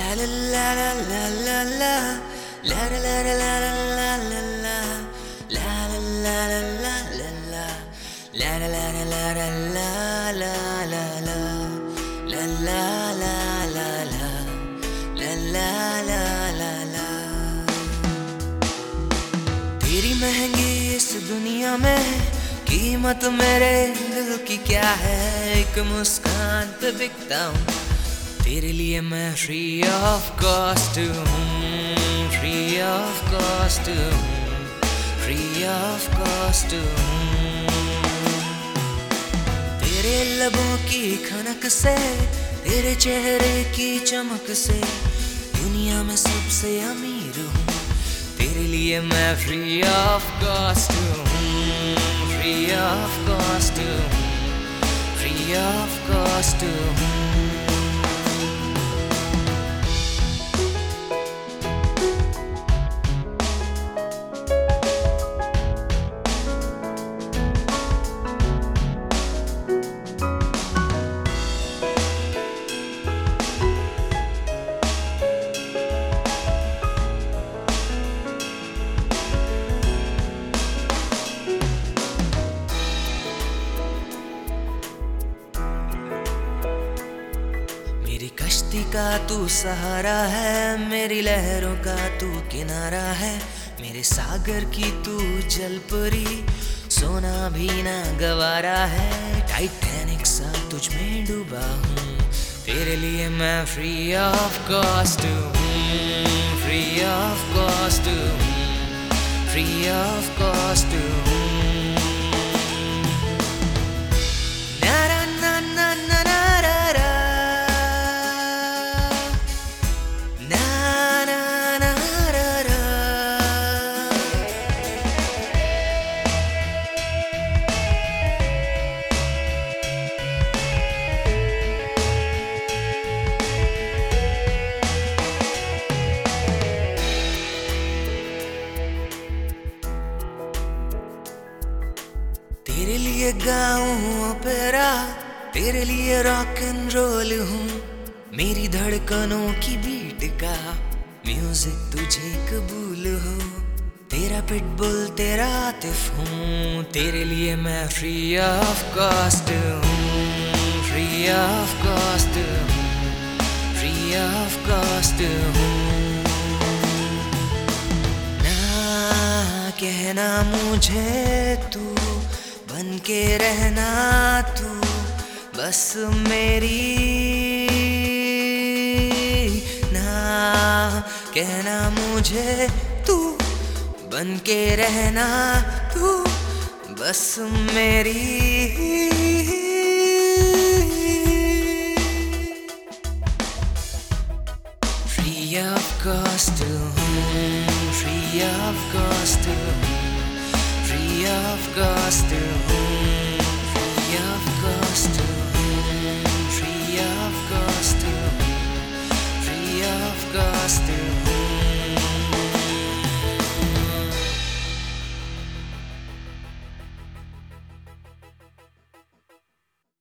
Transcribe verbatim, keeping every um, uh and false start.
तेरी महंगी इस दुनिया में कीमत मेरे दिल की क्या है। एक मुस्कान पे बिकता हूँ, तेरे लिए मैं फ्री ऑफ कॉस्ट हूँ, फ्री ऑफ कॉस्ट हूँ, फ्री ऑफ कॉस्ट हूँ। तेरे लबों की खनक से, तेरे चेहरे की चमक से दुनिया में सबसे अमीर हूँ। तेरे लिए मैं फ्री ऑफ कॉस्ट हूँ, फ्री ऑफ कॉस्ट हूँ, फ्री ऑफ कॉस्ट हूँ। मेरी कश्ती का तू सहारा है, मेरी लहरों का तू किनारा है। मेरे सागर की तू जलपरी, सोना भी ना गवारा है। टाइटैनिक सा तुझ में डूबा हूँ, तेरे लिए मैं फ्री ऑफ कॉस्ट हूँ, फ्री ऑफ कॉस्ट हूँ, फ्री ऑफ कॉस्ट हूँ। तेरे लिए गाऊं ओपेरा, तेरे लिए रॉक एंड रोल हूँ। मेरी धड़कनों की बीट का म्यूजिक तुझे कबूल हो। तेरा पिटबुल तेरा आतिफ हूँ, तेरे लिए मैं फ्री ऑफ कॉस्ट हूँ, फ्री ऑफ कॉस्ट हूँ, फ्री ऑफ कॉस्ट हूँ। ना कहना मुझे तू बन के रहना, तू बस मेरी, ना कहना मुझे तू बन के रहना, तू बस मेरी। फ्री ऑफ कॉस्ट हूँ, फ्री ऑफ कॉस्ट हूँ, फ्री ऑफ कॉस्ट हूँ।